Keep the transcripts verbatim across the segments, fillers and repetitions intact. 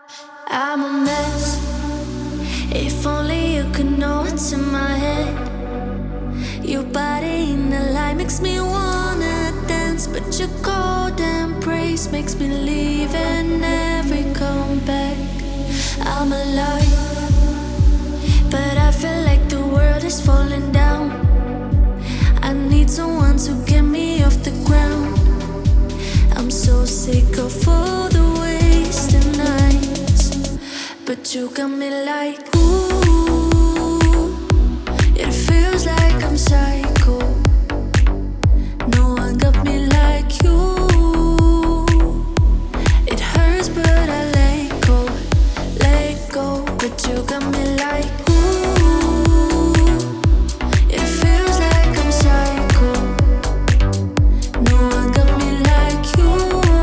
I'm a mess. If only you could know what's in my head. Your body in the light makes me wanna dance, but your cold embrace makes me leave and never come back. I'm alive, but I feel like the world is falling down. I need someone to get me off the ground. I'm so sick of all the wasted nights, but you got me like, ooh, it feels like I'm psycho. No one got me like you. It hurts but I let go, let go. But you got me like, ooh, it feels like I'm psycho. No one got me like you.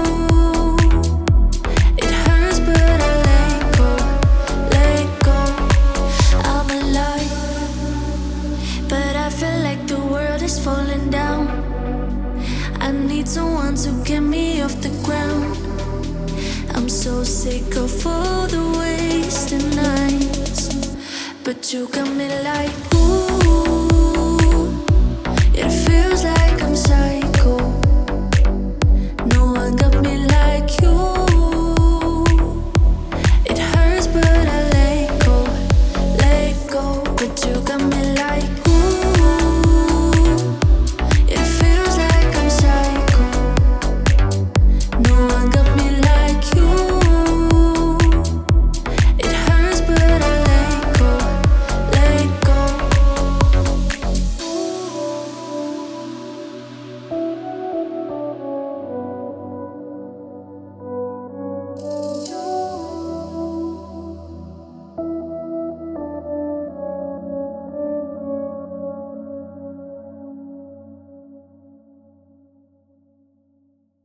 It hurts but I let go, let go. I'm alive, but I feel like the world is falling down. I need someone to get me off the ground. I'm so sick of all the wasted nights, but you got me like, ooh, it feels like I'm psycho.